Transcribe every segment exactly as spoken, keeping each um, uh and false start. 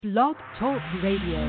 Blog Talk Radio.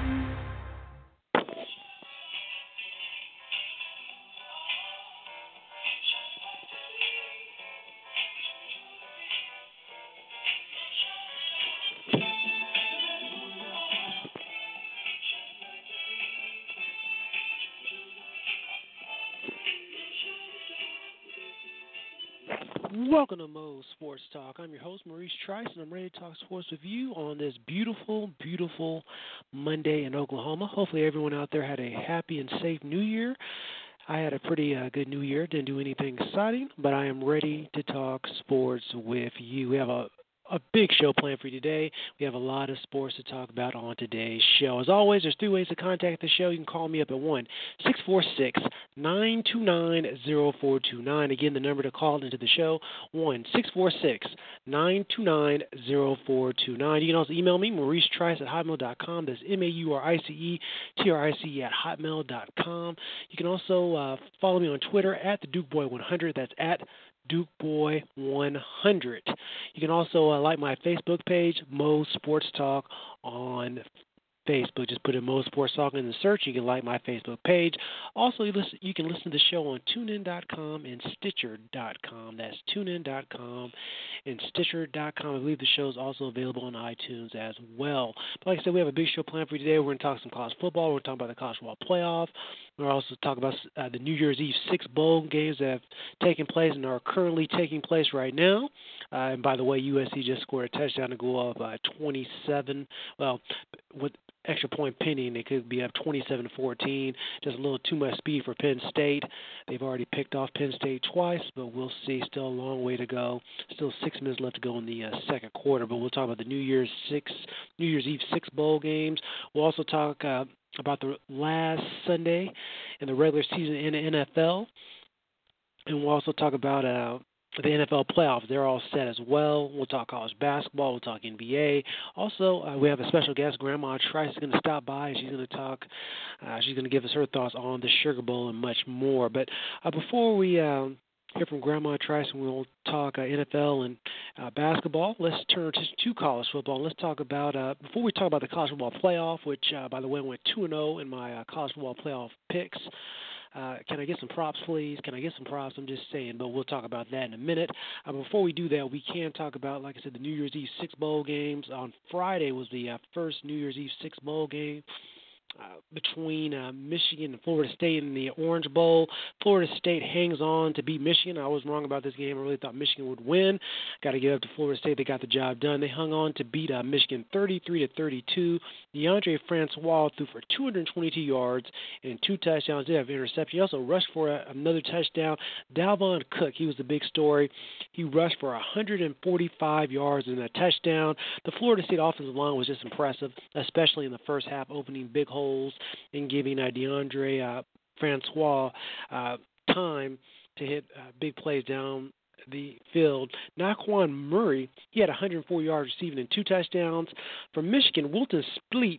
Welcome to Mo's Sports Talk. I'm your host, Maurice Trice, and I'm ready to talk sports with you on this beautiful, beautiful Monday in Oklahoma. Hopefully everyone out there had a happy and safe New Year. I had a pretty uh, good New Year. Didn't do anything exciting, but I am ready to talk sports with you. We have a A big show planned for you today. We have a lot of sports to talk about on today's show. As always, there's three ways to contact the show. You can call me up at one six four six, nine two nine, zero four two nine. Again, the number to call into the show, one six four six, nine two nine, zero four two nine. You can also email me, Maurice Trice at hotmail dot com. That's M A U R I C E T R I C E at hotmail dot com. You can also uh, follow me on Twitter at the Duke Boy one hundred. That's at Duke Boy one hundred. You can also uh, like my Facebook page, Mo Sports Talk on Facebook. Just put in Mo Sports Talk in the search. You can like my Facebook page. Also, you, listen, you can listen to the show on tune in dot com and stitcher dot com. That's tune in dot com and stitcher dot com. I believe the show is also available on iTunes as well. But like I said, we have a big show planned for you today. We're going to talk some college football. We're going to talk about the college football playoff. We'll also talk about uh, the New Year's Eve six bowl games that have taken place and are currently taking place right now. Uh, and by the way, U S C just scored a touchdown to go up uh, twenty-seven. Well, with extra point pending, it could be up twenty-seven to fourteen. Just a little too much speed for Penn State. They've already picked off Penn State twice, but we'll see. Still a long way to go. Still six minutes left to go in the uh, second quarter. But we'll talk about the New Year's six, New Year's Eve six bowl games. We'll also talk Uh, about the last Sunday in the regular season in the N F L. And we'll also talk about uh, the N F L playoffs. They're all set as well. We'll talk college basketball. We'll talk N B A. Also, uh, we have a special guest. Grandma Trice is going to stop by, and she's going to talk. Uh, she's going to give us her thoughts on the Sugar Bowl and much more. But uh, before we um, hear from Grandma Trice, and we'll talk uh, N F L and uh, basketball. Let's turn to, to college football. Let's talk about, uh, before we talk about the college football playoff, which, uh, by the way, went two and oh in my uh, college football playoff picks. Uh, can I get some props, please? Can I get some props? I'm just saying, but we'll talk about that in a minute. Uh, before we do that, we can talk about, like I said, the New Year's Eve six bowl games. On Friday was the uh, first New Year's Eve six bowl game. Uh, between uh, Michigan and Florida State in the Orange Bowl. Florida State hangs on to beat Michigan. I was wrong about this game. I really thought Michigan would win. Got to give up to Florida State. They got the job done. They hung on to beat uh, Michigan thirty-three to thirty-two. DeAndre Francois threw for two hundred twenty-two yards and two touchdowns. Did have an interception. He also rushed for a, another touchdown. Dalvin Cook, he was the big story. He rushed for one hundred forty-five yards and a touchdown. The Florida State offensive line was just impressive, especially in the first half, opening big holes and giving uh, DeAndre uh, Francois uh, time to hit uh, big plays down the field. Naquan Murray, he had one hundred four yards receiving and two touchdowns. From Michigan, Wilton Spleet,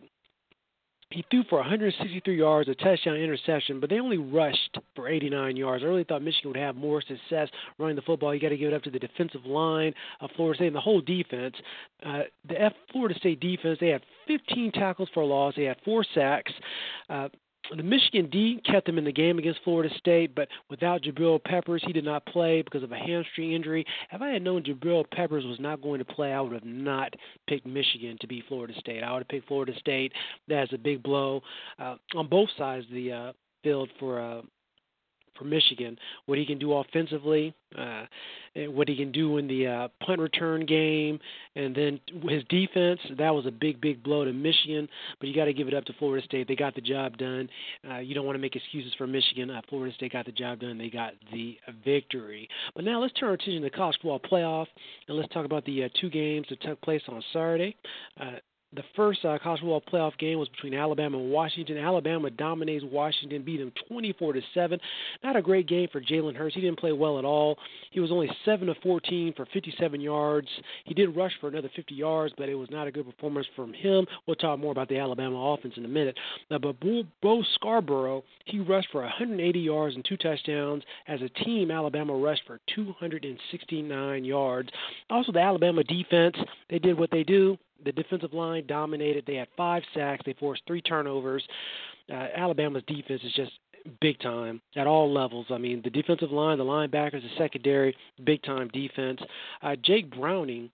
he threw for one hundred sixty-three yards, a touchdown, interception, but they only rushed for eighty-nine yards. I really thought Michigan would have more success running the football. You got to give it up to the defensive line of Florida State and the whole defense. Uh, the F Florida State defense, they had fifteen tackles for a loss. They had four sacks. Uh, The Michigan D kept them in the game against Florida State, but without Jabril Peppers, he did not play because of a hamstring injury. If I had known Jabril Peppers was not going to play, I would have not picked Michigan to beat Florida State. I would have picked Florida State. That's a big blow uh, on both sides of the uh, field for uh, for Michigan. What he can do offensively, uh, and what he can do in the uh, punt return game, and then his defense, that was a big, big blow to Michigan, but you got to give it up to Florida State. They got the job done. Uh, you don't want to make excuses for Michigan. Uh, Florida State got the job done. They got the victory. But now let's turn our attention to the college football playoff, and let's talk about the uh, two games that took place on Saturday. Uh, The first uh, college football playoff game was between Alabama and Washington. Alabama dominates Washington, beat them twenty-four to seven. Not a great game for Jalen Hurts. He didn't play well at all. He was only seven of fourteen for fifty-seven yards. He did rush for another fifty yards, but it was not a good performance from him. We'll talk more about the Alabama offense in a minute. Now, but Bo, Bo Scarborough, he rushed for one hundred eighty yards and two touchdowns. As a team, Alabama rushed for two hundred sixty-nine yards. Also, the Alabama defense, they did what they do. the defensive line dominated. They had five sacks. They forced three turnovers. Uh, Alabama's defense is just big time at all levels. I mean, the defensive line, the linebackers, the secondary, big time defense. Uh, Jake Browning,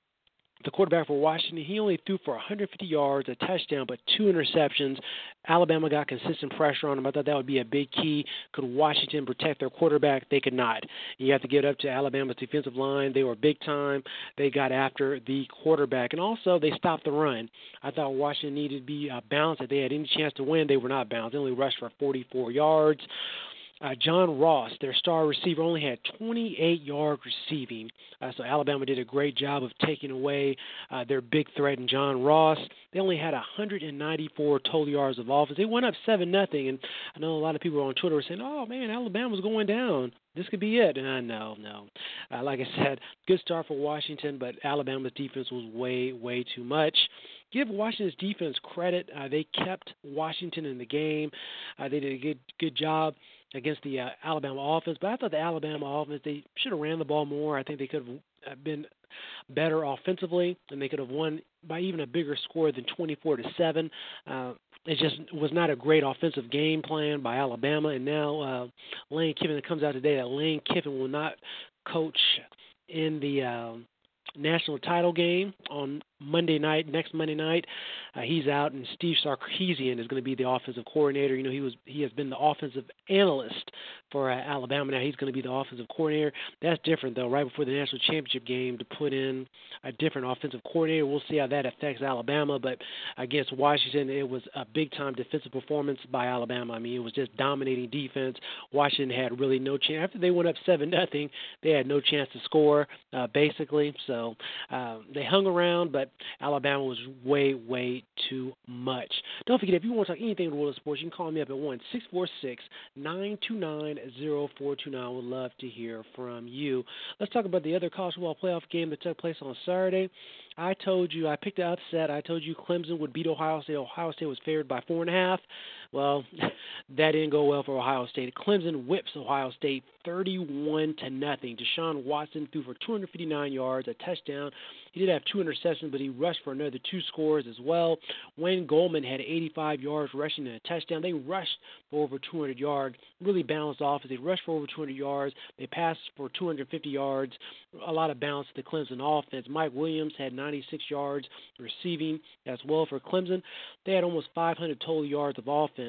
the quarterback for Washington, he only threw for one hundred fifty yards, a touchdown, but two interceptions. Alabama got consistent pressure on him. I thought that would be a big key. Could Washington protect their quarterback? They could not. You have to get up to Alabama's defensive line. They were big time. They got after the quarterback. And also, they stopped the run. I thought Washington needed to be uh, balanced. If they had any chance to win, they were not balanced. They only rushed for forty-four yards. Uh, John Ross, their star receiver, only had twenty-eight yards receiving. Uh, so Alabama did a great job of taking away uh, their big threat in John Ross. They only had one hundred ninety-four total yards of offense. They went up seven nothing, and I know a lot of people on Twitter were saying, oh, man, Alabama's going down. This could be it. Uh, no, no. Uh, like I said, good start for Washington, but Alabama's defense was way, way too much. Give Washington's defense credit. Uh, they kept Washington in the game. Uh, they did a good, good job against the uh, Alabama offense, but I thought the Alabama offense, they should have ran the ball more. I think they could have been better offensively, and they could have won by even a bigger score than twenty-four to seven. Uh, it just was not a great offensive game plan by Alabama, and now uh, Lane Kiffin, it comes out today that Lane Kiffin will not coach in the uh, national title game on Monday night, next Monday night. Uh, he's out, and Steve Sarkisian is going to be the offensive coordinator. You know, he was he has been the offensive analyst for uh, Alabama. Now he's going to be the offensive coordinator. That's different, though, right before the national championship game to put in a different offensive coordinator. We'll see how that affects Alabama. But against Washington, it was a big-time defensive performance by Alabama. I mean, it was just dominating defense. Washington had really no chance. After they went up seven nothing, they had no chance to score, uh, basically. So uh, they hung around, but Alabama was way, way too much. Don't forget, if you want to talk anything in the world of sports, you can call me up at one six four six, nine two nine, zero four two nine. I would love to hear from you. Let's talk about the other college football playoff game that took place on Saturday. I told you, I picked the upset. I told you Clemson would beat Ohio State. Ohio State was favored by four and a half. Well, that didn't go well for Ohio State. Clemson whips Ohio State thirty-one to nothing. Deshaun Watson threw for two hundred fifty-nine yards, a touchdown. He did have two interceptions, but he rushed for another two scores as well. Wayne Goldman had eighty-five yards rushing and a touchdown. They rushed for over two hundred yards, really balanced offense. They rushed for over two hundred yards. They passed for two hundred fifty yards, a lot of balance to the Clemson offense. Mike Williams had ninety-six yards receiving as well for Clemson. They had almost five hundred total yards of offense.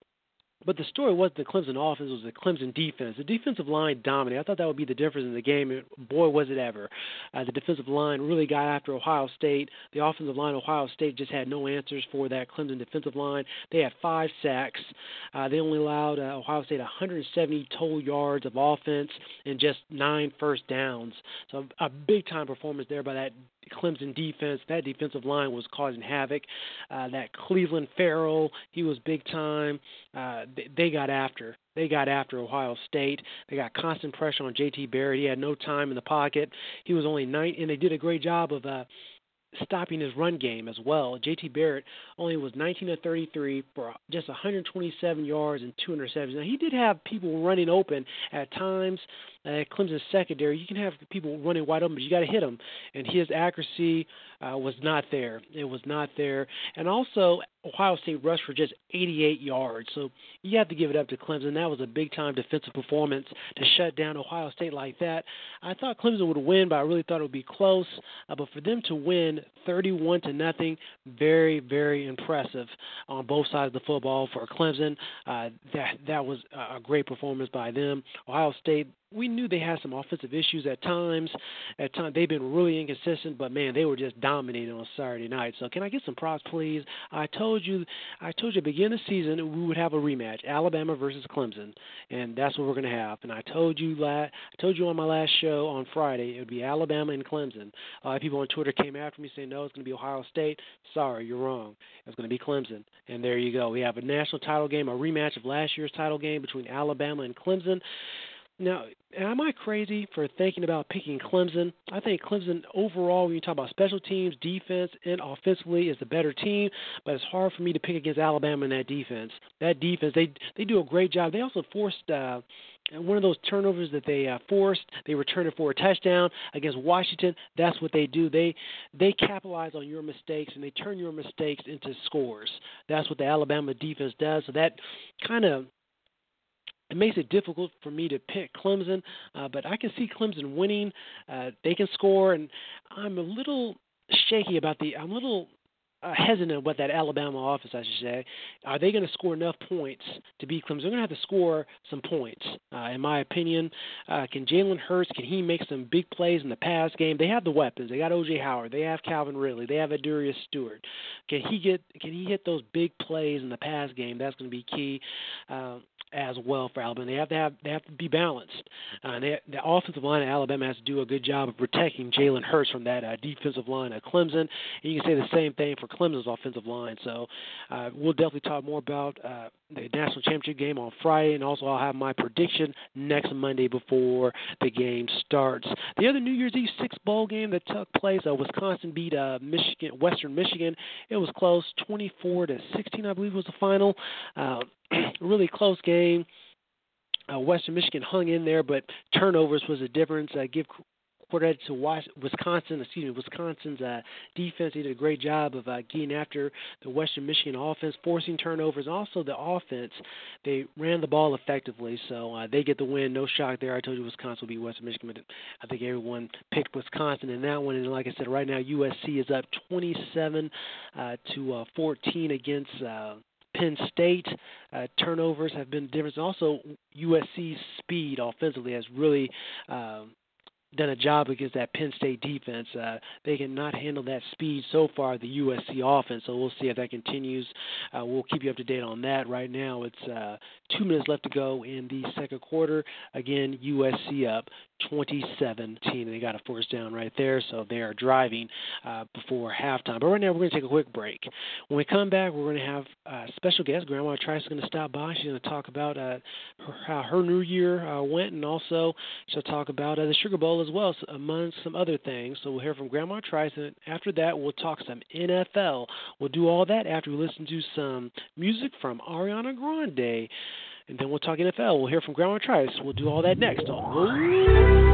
But the story wasn't the Clemson offense, it was the Clemson defense. The defensive line dominated. I thought that would be the difference in the game. And boy, was it ever. Uh, the defensive line really got after Ohio State. The offensive line, Ohio State just had no answers for that Clemson defensive line. They had five sacks. Uh, they only allowed uh, Ohio State one hundred seventy total yards of offense and just nine first downs. So a big-time performance there by that Clemson defense. That defensive line was causing havoc. Uh, that Cleveland Farrell, he was big time. Uh, they, they got after. They got after Ohio State. They got constant pressure on J T Barrett. He had no time in the pocket. He was only nine, and they did a great job of uh, stopping his run game as well. J T Barrett only was nineteen of thirty-three for just one hundred twenty-seven yards and two interceptions. Now, he did have people running open at times. At Clemson's secondary, you can have people running wide open, but you got to hit them. And his accuracy uh, was not there. It was not there. And also, Ohio State rushed for just eighty-eight yards. So you have to give it up to Clemson. That was a big-time defensive performance to shut down Ohio State like that. I thought Clemson would win, but I really thought it would be close. Uh, but for them to win thirty-one to nothing, very, very impressive on both sides of the football for Clemson. Uh, that that was a great performance by them. Ohio State, we knew they had some offensive issues at times. At times, they've been really inconsistent, but man, they were just dominating on Saturday night. So, can I get some props, please? I told you, I told you, at the beginning of the season, we would have a rematch: Alabama versus Clemson, and that's what we're going to have. And I told you, la- I told you on my last show on Friday, it would be Alabama and Clemson. Uh, people on Twitter came after me saying, "No, it's going to be Ohio State." Sorry, you're wrong. It's going to be Clemson, and there you go. We have a national title game, a rematch of last year's title game between Alabama and Clemson. Now, am I crazy for thinking about picking Clemson? I think Clemson overall, when you talk about special teams, defense, and offensively, is the better team, but it's hard for me to pick against Alabama in that defense. That defense, they they do a great job. They also forced uh, And one of those turnovers that they uh, forced, they returned it for a touchdown against Washington. That's what they do. They they capitalize on your mistakes, and they turn your mistakes into scores. That's what the Alabama defense does. So that kind of it makes it difficult for me to pick Clemson, uh, but I can see Clemson winning. Uh, they can score, and I'm a little shaky about the – I'm a little – Uh, hesitant about that Alabama offense, I should say. Are they going to score enough points to beat Clemson? They're going to have to score some points, uh, in my opinion. Uh, can Jalen Hurts, can he make some big plays in the pass game? They have the weapons. They got O J Howard. They have Calvin Ridley. They have Adurius Stewart. Can he get? Can he hit those big plays in the pass game? That's going to be key uh, as well for Alabama. They have to have. They have to be balanced. Uh, they, the offensive line of Alabama has to do a good job of protecting Jalen Hurts from that uh, defensive line of Clemson. And you can say the same thing for Clemson's offensive line. So uh, we'll definitely talk more about uh, the national championship game on Friday, and also I'll have my prediction next Monday before the game starts. The other New Year's Eve six bowl game that took place, uh, Wisconsin beat uh, Michigan, Western Michigan. It was close, twenty-four to sixteen, I believe was the final. Uh, really close game. Uh, Western Michigan hung in there, but turnovers was the difference. Uh, give credit to Wisconsin, excuse me, Wisconsin's uh, defense. They did a great job of uh, getting after the Western Michigan offense, forcing turnovers. Also, the offense, they ran the ball effectively, so uh, they get the win. No shock there. I told you Wisconsin will beat Western Michigan, but I think everyone picked Wisconsin in that one. And like I said, right now U S C is up twenty-seven uh, to uh, fourteen against Uh, Penn State. Uh, turnovers have been different. Also, U S C's speed offensively has really um, done a job against that Penn State defense. Uh, they cannot handle that speed so far, the U S C offense, so we'll see if that continues. Uh, we'll keep you up to date on that. Right now it's uh, two minutes left to go in the second quarter. Again, U S C up twenty-seven ten. They got a first down right there, so they are driving uh, before halftime. But right now we're going to take a quick break. When we come back, we're going to have a special guest. Grandma Trice is going to stop by. She's going to talk about uh, her, how her new year uh, went, and also she'll talk about uh, the Sugar Bowl as well, so among some other things. So we'll hear from Grandma Trice, and after that we'll talk some N F L. We'll do all that after we listen to some music from Ariana Grande. And then we'll talk N F L. We'll hear from Grandma Trice. We'll do all that next on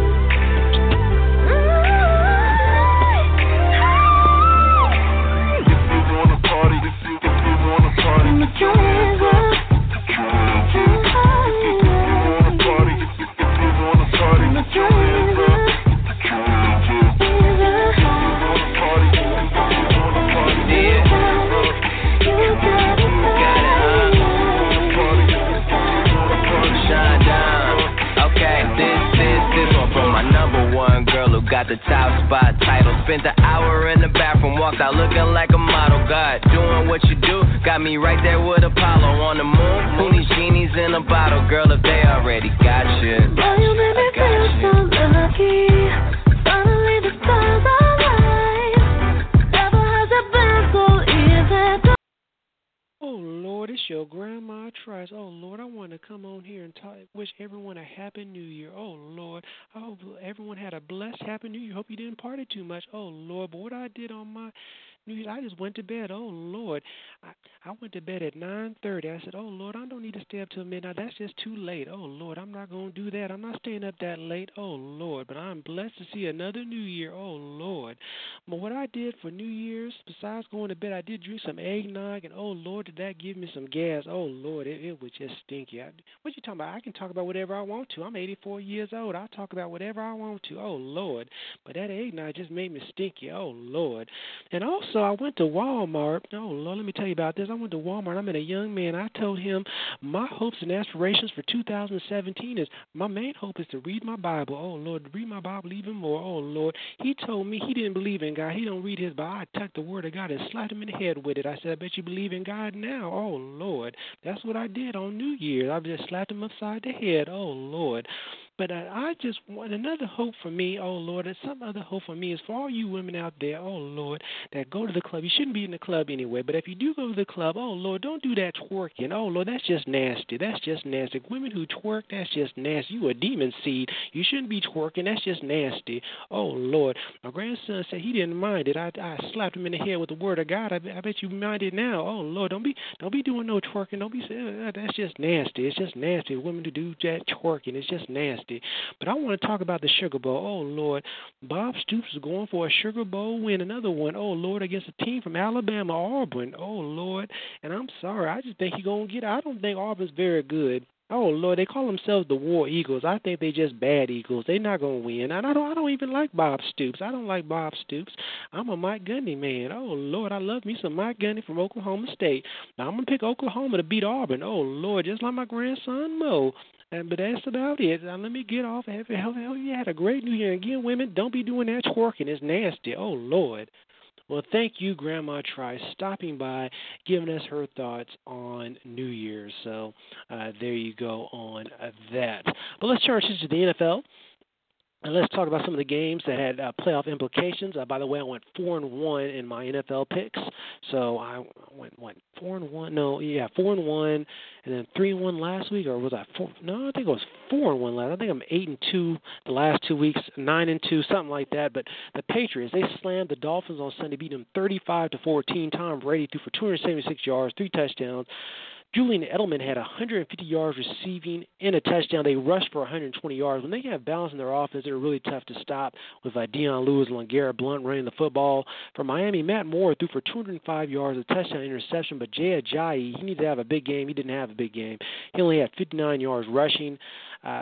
got the top spot title. Spent the hour in the bathroom, walked out looking like a model. God, doing what you do, got me right there with Apollo on the moon. Mooney genies in a bottle, girl, if they already got you. Now you made me feel so lucky. Finally the stars align. Never has it been so easy. Oh, Lord, it's your Grandma Trice. Oh, Lord, I want to come on here and talk, wish everyone a Happy New Year. Oh, Lord, I hope everyone had a blessed Happy New Year. Hope you didn't party too much. Oh, Lord, but what I did on my New Year's, I just went to bed. Oh, Lord, I, I went to bed at nine thirty. I said, oh, Lord, I don't need to stay up till midnight. That's just too late. Oh, Lord, I'm not going to do that. I'm not staying up that late. Oh, Lord, but I'm blessed to see another New Year. Oh, Lord. But what I did for New Year's, besides going to bed, I did drink some eggnog, and, oh, Lord, did that give me some gas. Oh, Lord, it, it was just stinky. I, what you talking about? I can talk about whatever I want to. I'm eighty-four years old. I'll talk about whatever I want to. Oh, Lord. But that eggnog just made me stinky. Oh, Lord. And also, I went to Walmart. Oh, Lord, let me tell you about this. I went to Walmart. I met a young man. I told him my hopes and aspirations for two thousand seventeen is my main hope is to read my Bible. Oh, Lord, to read my Bible even more. Oh, Lord. He told me he didn't believe in God. He don't read his Bible. I took the word of God and slapped him in the head with it. I said, I bet you believe in God now. Oh, Lord. That's what I did on New Year's. I just slapped him upside the head. Oh, Lord. But uh, I just want another hope for me, oh, Lord, and some other hope for me is for all you women out there, oh, Lord, that go to the club. You shouldn't be in the club anyway, but if you do go to the club, oh, Lord, don't do that twerking. Oh, Lord, that's just nasty. That's just nasty. Women who twerk, that's just nasty. You a demon seed. You shouldn't be twerking. That's just nasty. Oh, Lord. My grandson said he didn't mind it. I, I slapped him in the head with the word of God. I, I bet you mind it now. Oh, Lord, don't be don't be doing no twerking. Don't be saying uh, that's just nasty. It's just nasty. Women to do that twerking. It's just nasty. But I want to talk about the Sugar Bowl. Oh, Lord. Bob Stoops is going for a Sugar Bowl win. Another one. Oh, Lord, against a team from Alabama, Auburn. Oh, Lord. And I'm sorry. I just think he's going to get it. I don't think Auburn's very good. Oh, Lord, they call themselves the War Eagles. I think they just bad Eagles. They're not going to win. And I don't I don't even like Bob Stoops. I don't like Bob Stoops. I'm a Mike Gundy man. Oh, Lord, I love me some Mike Gundy from Oklahoma State. Now, I'm going to pick Oklahoma to beat Auburn. Oh, Lord, just like my grandson Mo. And, but that's about it. Now, let me get off. Have, hell, hell, you had a great New Year. Again, women, don't be doing that twerking. It's nasty. Oh, Lord. Well, thank you, Grandma Trice, stopping by, giving us her thoughts on New Year's. So uh, there you go on uh, that. But let's turn to the N F L. And let's talk about some of the games that had uh, playoff implications. Uh, by the way, I went four and one in my N F L picks. So I went what four and one? No, yeah, four and one, and then three and one last week, or was I four? No, I think it was four and one last. I think I'm eight and two the last two weeks, nine and two, something like that. But the Patriots, they slammed the Dolphins on Sunday, beat them thirty-five to fourteen. Tom Brady threw for two hundred seventy-six yards, three touchdowns. Julian Edelman had one hundred fifty yards receiving and a touchdown. They rushed for one hundred twenty yards. When they have balance in their offense, they're really tough to stop with uh, Deion Lewis and LeGarrette Blount running the football. For Miami, Matt Moore threw for two hundred five yards, a touchdown, interception, but Jay Ajayi, he needed to have a big game. He didn't have a big game. He only had fifty-nine yards rushing. Uh,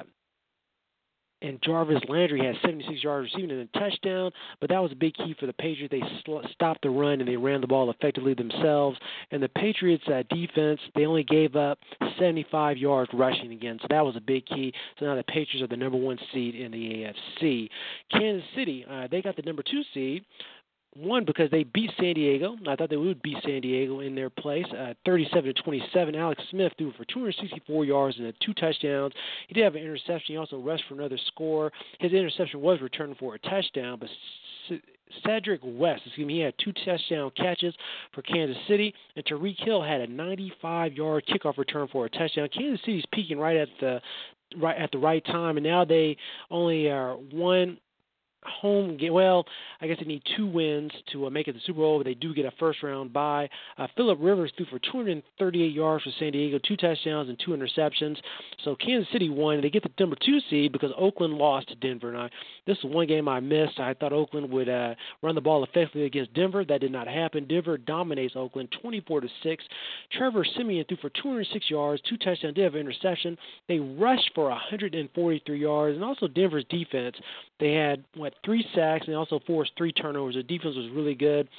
And Jarvis Landry had seventy-six yards receiving and a touchdown, but that was a big key for the Patriots. They sl- stopped the run and they ran the ball effectively themselves. And the Patriots' uh, defense, they only gave up seventy-five yards rushing again, so that was a big key. So now the Patriots are the number one seed in the A F C. Kansas City, uh, they got the number two seed. One, because they beat San Diego. I thought they would beat San Diego in their place, uh, thirty-seven to twenty-seven. Alex Smith threw for two hundred sixty-four yards and uh, two touchdowns. He did have an interception. He also rushed for another score. His interception was returned for a touchdown, but C- Cedric West, excuse me, he had two touchdown catches for Kansas City, and Tyreek Hill had a ninety-five yard kickoff return for a touchdown. Kansas City's peaking right at the right at the right time, and now they only are one home game. Well, I guess they need two wins to uh, make it to the Super Bowl, but they do get a first-round bye. Uh, Phillip Rivers threw for two hundred thirty-eight yards for San Diego, two touchdowns and two interceptions. So Kansas City won. They get the number two seed because Oakland lost to Denver. And I, this is one game I missed. I thought Oakland would uh, run the ball effectively against Denver. That did not happen. Denver dominates Oakland twenty-four to six. Trevor Siemian threw for two hundred six yards, two touchdowns, did have an interception. They rushed for one hundred forty-three yards. And also Denver's defense, they had, what, three sacks, and they also forced three turnovers. The defense was really good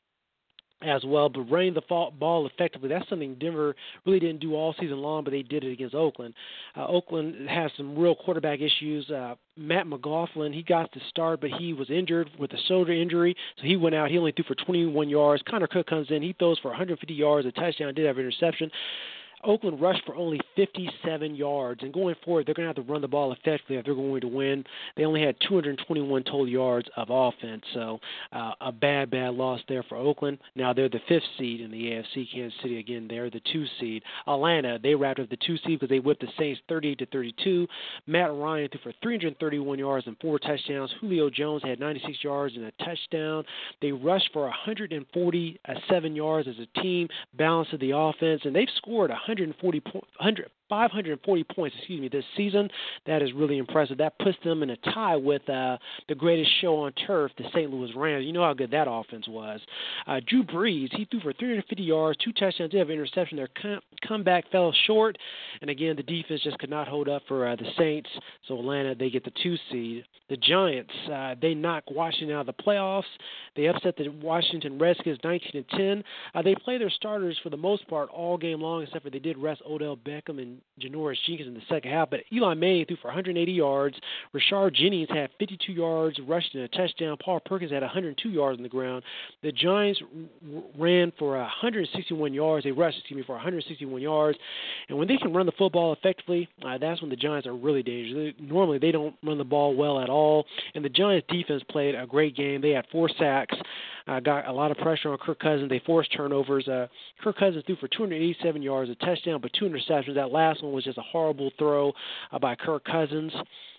as well, but running the ball effectively, that's something Denver really didn't do all season long, but they did it against Oakland. Uh, Oakland has some real quarterback issues. Uh, Matt McLaughlin, he got the start, but he was injured with a shoulder injury, so he went out. He only threw for twenty-one yards. Connor Cook comes in. He throws for one hundred fifty yards, a touchdown, did have an interception. Oakland rushed for only fifty-seven yards, and going forward, they're going to have to run the ball effectively if they're going to win. They only had two hundred twenty-one total yards of offense, so uh, a bad, bad loss there for Oakland. Now they're the fifth seed in the A F C. Kansas City, again, they're the two seed. Atlanta, they wrapped up the two seed because they whipped the Saints thirty-eight to thirty-two. Matt Ryan threw for three hundred thirty-one yards and four touchdowns. Julio Jones had ninety-six yards and a touchdown. They rushed for one hundred forty-seven yards as a team, balance of the offense, and they've scored one hundred forty po- one hundred, five hundred forty points, excuse me, this season. That is really impressive. That puts them in a tie with uh, the greatest show on turf, the Saint Louis Rams. You know how good that offense was. Uh, Drew Brees, he threw for three hundred fifty yards, two touchdowns, did have an interception. Their com- comeback fell short, and again, the defense just could not hold up for uh, the Saints. So Atlanta, they get the two seed. The Giants, uh, they knock Washington out of the playoffs. They upset the Washington Redskins nineteen to ten. Uh, they play their starters for the most part all game long, except for they did rest Odell Beckham and Janoris Jenkins in the second half. But Eli Manning threw for one hundred eighty yards. Rashard Jennings had fifty-two yards, rushed in a touchdown. Paul Perkins had one hundred two yards on the ground. The Giants r- ran for one hundred sixty-one yards. They rushed, excuse me, for one hundred sixty-one twenty-one yards. And when they can run the football effectively, uh, that's when the Giants are really dangerous. They, normally, they don't run the ball well at all. And the Giants defense played a great game. They had four sacks, uh, got a lot of pressure on Kirk Cousins. They forced turnovers. Uh, Kirk Cousins threw for two hundred eighty-seven yards, a touchdown, but two interceptions. That last one was just a horrible throw uh, by Kirk Cousins.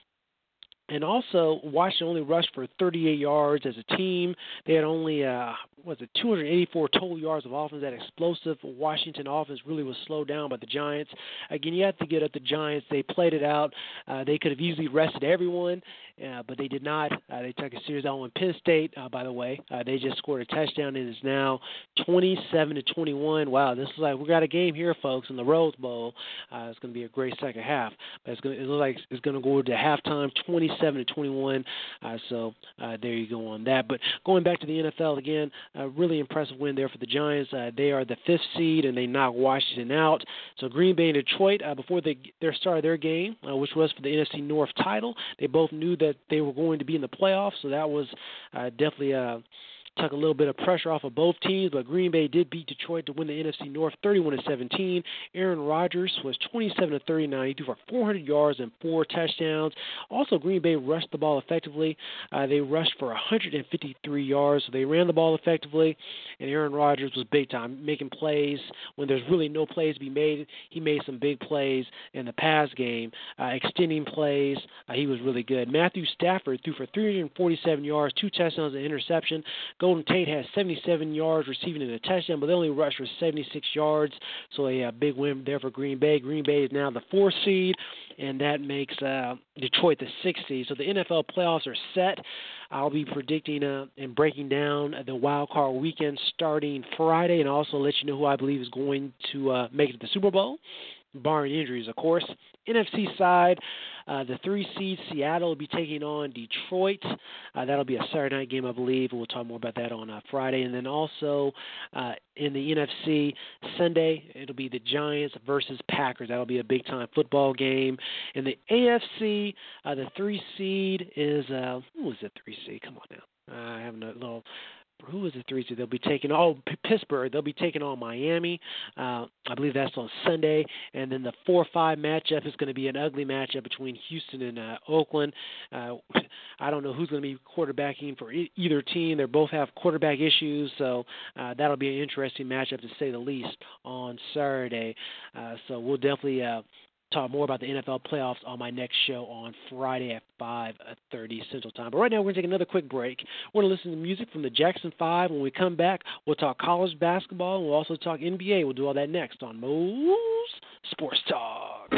And also, Washington only rushed for thirty-eight yards as a team. They had only, uh, what was it, two hundred eighty-four total yards of offense. That explosive Washington offense really was slowed down by the Giants. Again, you have to get at the Giants. They played it out. Uh, they could have easily rested everyone, uh, but they did not. Uh, they took a series out on Penn State, uh, by the way. Uh, they just scored a touchdown. It is now twenty-seven to twenty-one. Wow, this is like, we got a game here, folks, in the Rose Bowl. Uh, it's going to be a great second half. But it's going to, it looks like it's going to go to halftime, twenty-seven to twenty-one. Uh, so uh, there you go on that. But going back to the N F L again, a really impressive win there for the Giants. Uh, they are the fifth seed, and they knocked Washington out. So Green Bay and Detroit, uh, before they their start of their game, uh, which was for the N F C North title, they both knew that they were going to be in the playoffs. So that was uh, definitely a took a little bit of pressure off of both teams, but Green Bay did beat Detroit to win the N F C North thirty-one to seventeen. Aaron Rodgers was twenty-seven to thirty-nine. He threw for four hundred yards and four touchdowns. Also, Green Bay rushed the ball effectively. Uh, they rushed for one hundred fifty-three yards, so they ran the ball effectively, and Aaron Rodgers was big time, making plays when there's really no plays to be made. He made some big plays in the pass game, uh, extending plays. Uh, he was really good. Matthew Stafford threw for three hundred forty-seven yards, two touchdowns, and an interception. Golden Tate has seventy-seven yards receiving in a touchdown, but they only rushed for seventy-six yards, so a, a big win there for Green Bay. Green Bay is now the fourth seed, and that makes uh, Detroit the sixth seed. So the N F L playoffs are set. I'll be predicting uh, and breaking down the wild card weekend starting Friday, and also let you know who I believe is going to uh, make it to the Super Bowl, barring injuries, of course. N F C side, uh, the three seed Seattle will be taking on Detroit. Uh, that'll be a Saturday night game, I believe. We'll talk more about that on uh, Friday. And then also uh, in the N F C Sunday, it'll be the Giants versus Packers. That'll be a big-time football game. In the A F C, uh, the three seed is uh, who is the three seed? Come on now. Uh, I have a little. Who is the three seed? They'll be taking oh P- Pittsburgh. They'll be taking on Miami. Uh, I believe that's on Sunday. And then the four five matchup is going to be an ugly matchup between Houston and uh, Oakland. Uh, I don't know who's going to be quarterbacking for e- either team. They both have quarterback issues, so uh, that'll be an interesting matchup to say the least on Saturday. Uh, so we'll definitely uh, talk more about the N F L playoffs on my next show on Friday at five thirty Central Time. But right now, we're going to take another quick break. We're going to listen to music from the Jackson five. When we come back, we'll talk college basketball, and we'll also talk N B A. We'll do all that next on Mo's Sports Talk.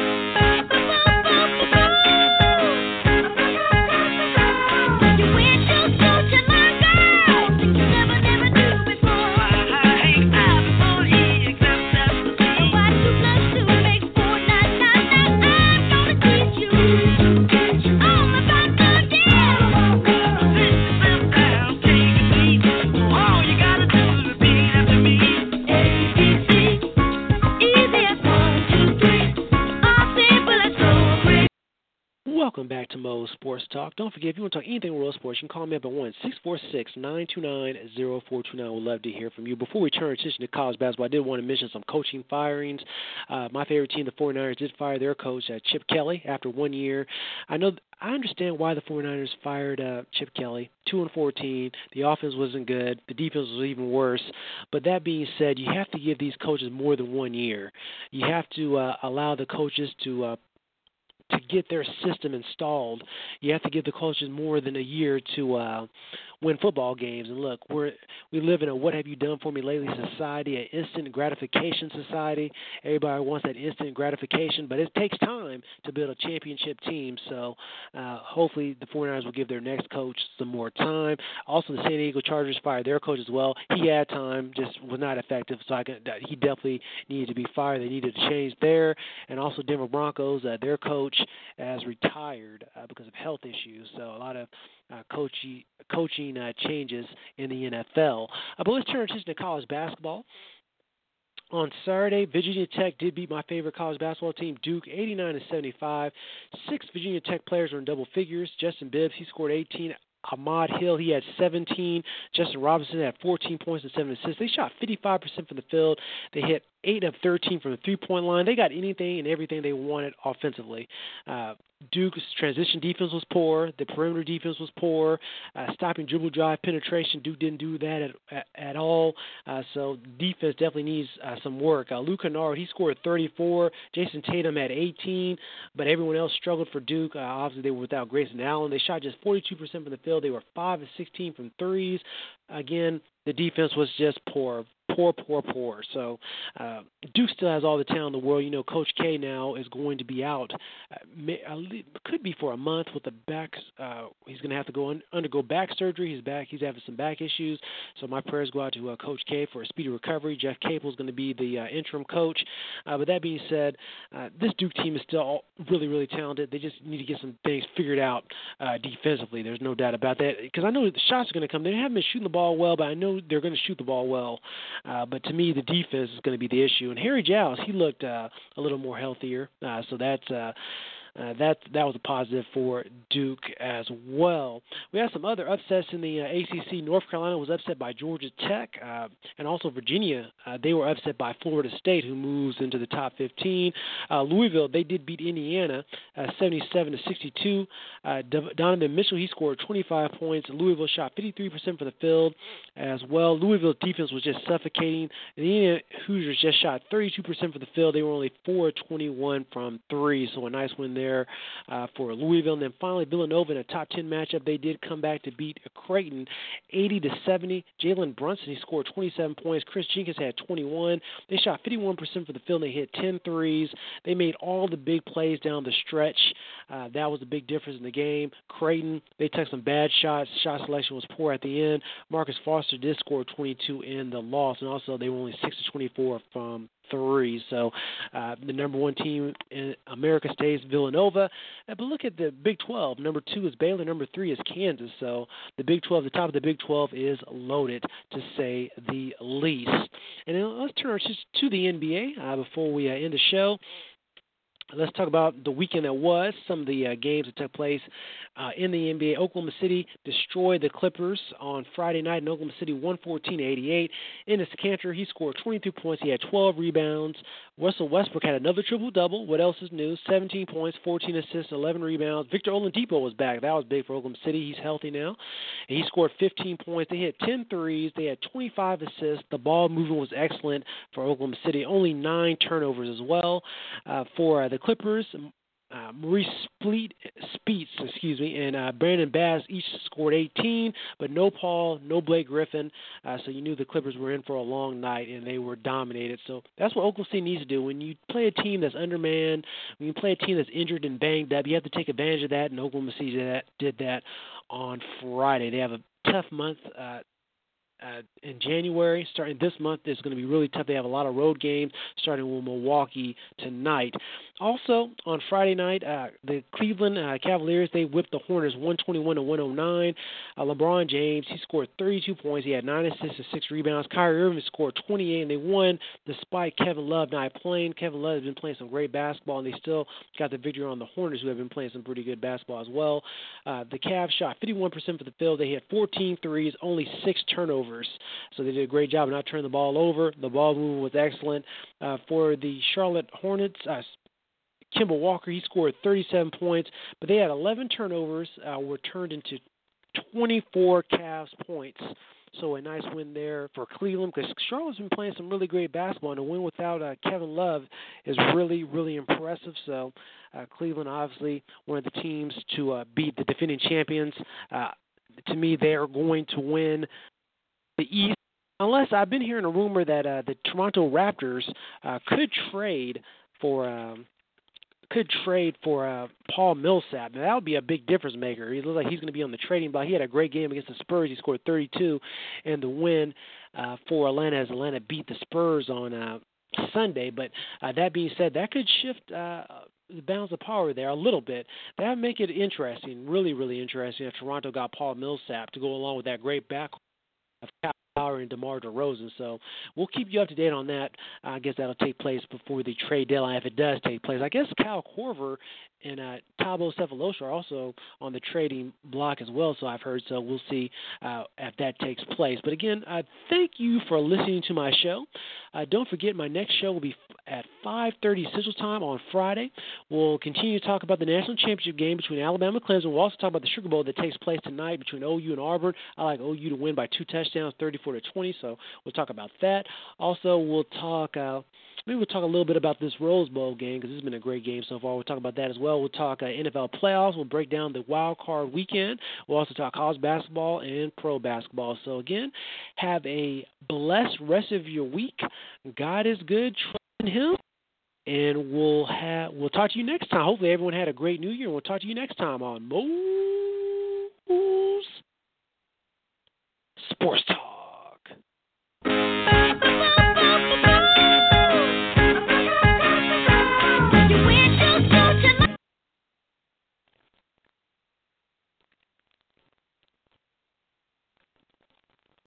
Welcome back to Mo's Sports Talk. Don't forget, if you want to talk anything world sports, you can call me up at one six four six, nine two nine, zero four two nine. We'd love to hear from you. Before we turn attention to college basketball, I did want to mention some coaching firings. Uh, my favorite team, the 49ers, did fire their coach, uh, Chip Kelly, after one year. I know I understand why the 49ers fired uh, Chip Kelly. two and fourteen. The offense wasn't good. The defense was even worse. But that being said, you have to give these coaches more than one year. You have to uh, allow the coaches to uh, to get their system installed. You have to give the coaches more than a year to uh, win football games. And look, we're we live in a what have you done for me lately society, an instant gratification society. Everybody wants that instant gratification, but it takes time to build a championship team. So uh, hopefully the 49ers will give their next coach some more time. Also, the San Diego Chargers fired their coach as well. He had time, just was not effective, so I could, he definitely needed to be fired. They needed to change there. And also Denver Broncos, uh, their coach has retired uh, because of health issues. So a lot of uh, coaching, coaching uh, changes in the N F L. Uh, but let's turn our attention to college basketball. On Saturday, Virginia Tech did beat my favorite college basketball team, Duke, eighty-nine to seventy-five. Six Virginia Tech players were in double figures. Justin Bibbs, he scored eighteen. Ahmad Hill, he had seventeen. Justin Robinson had fourteen points and seven assists. They shot fifty-five percent from the field. They hit eight of thirteen from the three-point line. They got anything and everything they wanted offensively. Uh, Duke's transition defense was poor. The perimeter defense was poor. Uh, stopping dribble drive penetration, Duke didn't do that at, at, at all. Uh, so defense definitely needs uh, some work. Uh, Luke Kennard, he scored thirty-four. Jason Tatum had eighteen, but everyone else struggled for Duke. Uh, obviously, they were without Grayson Allen. They shot just forty-two percent from the field. They were five of sixteen from threes. Again, the defense was just poor. Poor, poor, poor. So uh, Duke still has all the talent in the world. You know, Coach K now is going to be out. Uh, may, uh, could be for a month with the back. Uh, he's going to have to go un, undergo back surgery. He's back. He's having some back issues. So my prayers go out to uh, Coach K for a speedy recovery. Jeff Capel is going to be the uh, interim coach. Uh, but that being said, uh, this Duke team is still all really, really talented. They just need to get some things figured out uh, defensively. There's no doubt about that. Because I know the shots are going to come. They haven't been shooting the ball well, but I know they're going to shoot the ball well. Uh, but to me, the defense is going to be the issue. And Harry Giles, he looked uh, a little more healthier. Uh, so that's uh, uh, that that was a positive for Duke as well. We had some other upsets in the uh, A C C. North Carolina was upset by Georgia Tech, uh, and also Virginia. Uh, they were upset by Florida State, who moves into the top fifteen. Uh, Louisville, they did beat Indiana uh, seventy-seven to sixty-two. Uh, Donovan Mitchell, he scored twenty-five points. Louisville shot fifty-three percent from the field as well. Louisville's defense was just suffocating. The Indiana Hoosiers just shot thirty-two percent from the field. They were only four of twenty-one from three, so a nice win there uh, for Louisville. And then finally, Villanova in a top ten matchup, they did come back to beat Creighton eighty to seventy. Jalen Brunson, he scored twenty-seven points. Chris Jenkins had twenty-one. They shot fifty-one percent from the field. They hit ten threes. They made all the big plays down the stretch. Uh, that was the big difference in the game. Creighton, they took some bad shots. Shot selection was poor at the end. Marcus Foster did score twenty-two in the loss, and also they were only six to twenty-four from three. So uh, the number one team in America stays Villanova. Uh, but look at the Big twelve. Number two is Baylor. Number three is Kansas. So the Big twelve, the top of the Big twelve is loaded, to say the least. And then let's turn to the N B A uh, before we uh, end the show. Let's talk about the weekend that was, some of the uh, games that took place uh, in the N B A. Oklahoma City destroyed the Clippers on Friday night in Oklahoma City, one fourteen to eighty-eight. Enes Kanter, he scored twenty-two points. He had twelve rebounds. Russell Westbrook had another triple-double. What else is new? seventeen points, fourteen assists, eleven rebounds. Victor Oladipo was back. That was big for Oklahoma City. He's healthy now. And he scored fifteen points. They hit ten threes. They had twenty-five assists. The ball movement was excellent for Oklahoma City. Only nine turnovers as well uh, for uh, the Clippers. Uh, Maurice Spleet, Speets, excuse me, and uh, Brandon Bass each scored eighteen, but no Paul, no Blake Griffin. Uh, so you knew the Clippers were in for a long night, and they were dominated. So that's what Oklahoma City needs to do. When you play a team that's undermanned, when you play a team that's injured and banged up, you have to take advantage of that, and Oklahoma City did that, did that on Friday. They have a tough month uh, Uh, in January. Starting this month, it's going to be really tough. They have a lot of road games, starting with Milwaukee tonight. Also, on Friday night, uh, the Cleveland uh, Cavaliers, they whipped the Hornets one twenty-one to one oh nine. Uh, LeBron James, he scored thirty-two points. He had nine assists and six rebounds. Kyrie Irving scored twenty-eight, and they won despite Kevin Love not playing. Kevin Love has been playing some great basketball, and they still got the victory on the Hornets, who have been playing some pretty good basketball as well. Uh, the Cavs shot fifty-one percent for the field. They hit fourteen threes, only six turnovers. So they did a great job of not turning the ball over. The ball movement was excellent. Uh, for the Charlotte Hornets, uh, Kemba Walker, he scored thirty-seven points, but they had eleven turnovers, uh, were turned into twenty-four Cavs points. So a nice win there for Cleveland, because Charlotte's been playing some really great basketball, and a win without uh, Kevin Love is really, really impressive. So uh, Cleveland, obviously, one of the teams to uh, beat the defending champions. Uh, to me, they are going to win the East, unless I've been hearing a rumor that uh, the Toronto Raptors uh, could trade for um, could trade for uh, Paul Millsap. Now, that would be a big difference maker. He looks like he's going to be on the trading block. He had a great game against the Spurs. He scored thirty-two, and the win uh, for Atlanta as Atlanta beat the Spurs on uh, Sunday. But uh, that being said, that could shift uh, the balance of power there a little bit. That would make it interesting, really, really interesting if Toronto got Paul Millsap to go along with that great back of Bauer and DeMar DeRozan. So we'll keep you up to date on that. I guess that'll take place before the trade deadline, if it does take place. I guess Kyle Korver and uh, Thabo Sefolosha are also on the trading block as well, so I've heard. So we'll see uh, if that takes place. But again, uh, thank you for listening to my show. Uh, don't forget, my next show will be at five thirty Central Time on Friday. We'll continue to talk about the national championship game between Alabama and Clemson. We'll also talk about the Sugar Bowl that takes place tonight between O U and Auburn. I like O U to win by two touchdowns, thirty-four to twenty, so we'll talk about that. Also, we'll talk uh, maybe we'll talk a little bit about this Rose Bowl game because this has been a great game so far. We'll talk about that as well. We'll talk uh, N F L playoffs. We'll break down the wild card weekend. We'll also talk college basketball and pro basketball. So, again, have a blessed rest of your week. God is good. Trust in Him. And we'll have we'll talk to you next time. Hopefully everyone had a great New Year. We'll talk to you next time on Mo